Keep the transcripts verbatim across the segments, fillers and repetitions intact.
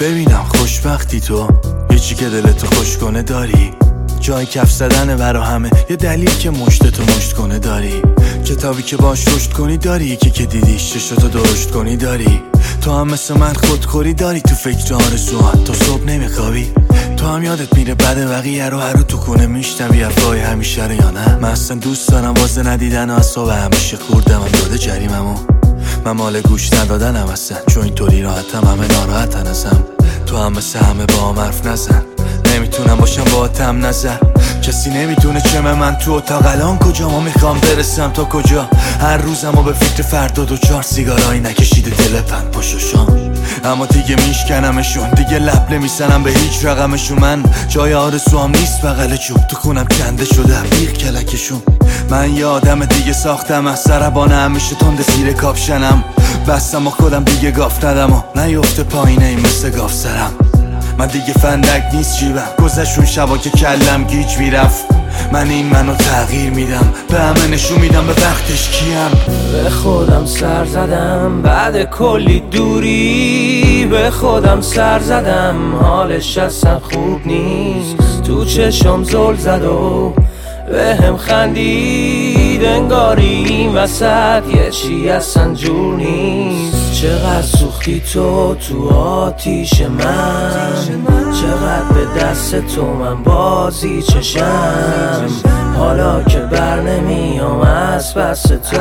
ببینم خوشبختی تو، یه چی که دلتو خوش کنه داری، جای کف زدنه برا همه، یه دلیل که مشتتو مشت کنه داری، کتابی که باش رشد کنی داری، یکی که دیدیش چشتو درشت کنی داری، تو هم مثل من خودخوری داری، تو فکر آرزوهات تو صبح نمیخوابی، تو هم یادت میره بعد بقیه رو هر رو تو خونه میشنوی حرفای همیشه رو یا نه؟ من اصلا دوست دارم واسه ندیدن و اصاب همیشه خوردم هم داده جریممو، من مال گوش ندادنم اصلا، چون اینطوری راحتم همه ناراحتن ازم، تو هم مثل همه با هم حرف نزن، نمیتونم باشم با تم نظر، کسی نمیدونه چمه من تو اتاق الان کجا، ما میخوام برسم تا کجا، هر روزم و به فکر فردا دو چهار سیگارایی نکشیده دل پند پشوشان، اما دیگه میشکنمشون، دیگه لب نمیزنم به هیچ رقمشون، من جای آرزوام نیست بغل چوب، تو خونم کنده شده بیغ کلکشون، من یه آدم دیگه ساختم از سربانه همیشه تند زیر کاپشنم، بستم و خودم دیگه گاف ندم و نیفته پایینه این مثل گاف سرم، من دیگه فندک نیست جیبم، گذشون شبا که کلم گیج میرفت، من این منو تغییر میدم، به همه نشون میدم به وقتش کیم، به خودم سر زدم بعد کلی دوری، به خودم سر زدم حالش اصلا خوب نیست، تو چشم زل زد و به هم خندید، انگاری این وسط یه چی اصلا جور نیست، چقدر سوختی تو تو آتیش من، چقدر به دست تو من بازی چشم، حالا که بر نمیام از پس تو،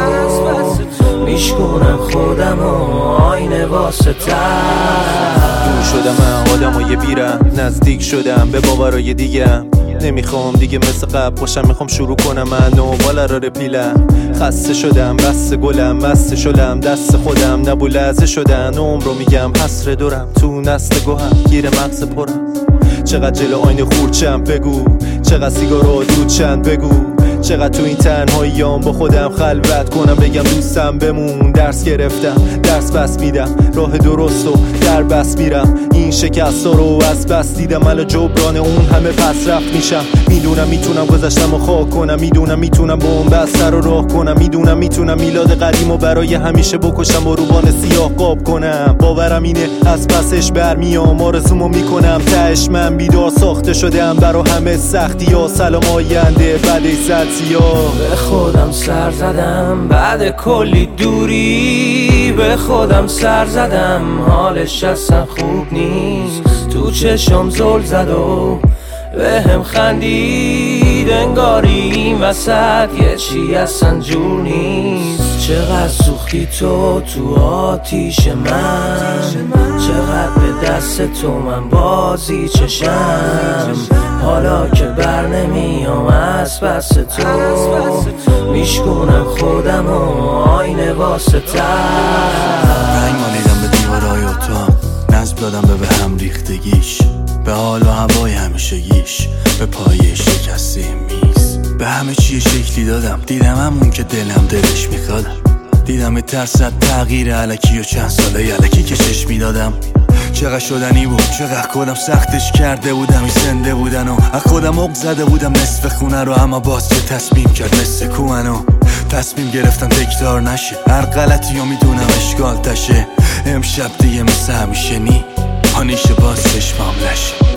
میشکنم خودم و آینه واسه دور شدم من آدمای بیرم، نزدیک شدم به باورای دیگم، نمیخوام دیگه مثل قبل باشم، میخوام شروع کنم من و بالا رو رپیلم، خسته شدم بس گلم مست شدم دست خودم نبو لحظه شدن، عمر رو میگم حسر دورم تو نسل گوهم گیر مغز پرم، چقدر جلو آینه خورچم بگو، چقدر سیگارو دود چند بگو، چقدر تو این تنهاییام با خودم خلوت کنم، بگم دوستم بمون، درس گرفتم درس بس میدم، راه درست و در بس میرم، این شکست رو از بس دیدم، الان جبران اون همه پس رفت میشم، میدونم میتونم گذشتم و خاک کنم، میدونم میتونم بوم بستر رو راه کنم، میدونم میتونم میلاد قدیم و برای همیشه بکشم و روبان سیاه قاب کنم، باورم اینه از پسش برمیام، آرزومو میکنم تهش من بیدار ساخته شدم برا همه سختی ها، سلام آینده بعدش زد سیاه، به خودم سر زدم بعد کلی دوری، به خودم سر زدم حالش اصلا خوب نیست، تو چشم زل زد و به هم خندید، انگاری این وسط یه چی اصلا جور نیست، چقدر سوختی تو تو آتیش من، چقدر به دست تو من بازی چشم، حالا که بر نمیام از پس تو، میشکنم خودم و آینه واسه رنگ مالیدم به دیوارای اتاق، نظم دادم به به هم ریختگیش، به حال و هوای همیشگیش، به پایه شکسته میز، به همه چی شکلی دادم، دیدم همون که دلم دلش میخوادم، دیدم ترصد تغییر علکی و چند ساله علکی که چشم میدادم، چقدر شدنی بود، چقدر خودم سختش کرده بودم، این زنده بودن و از خودم عق زده بودم نصف خونه رو، اما باز که تصمیم کرد مثل کوهنو، تصمیم گرفتم تکرار نشه، هر غلطی رو میدونم اشکال تشه، امشب دیگه مثل همیشه نی پانیشه باز چشمام لشه.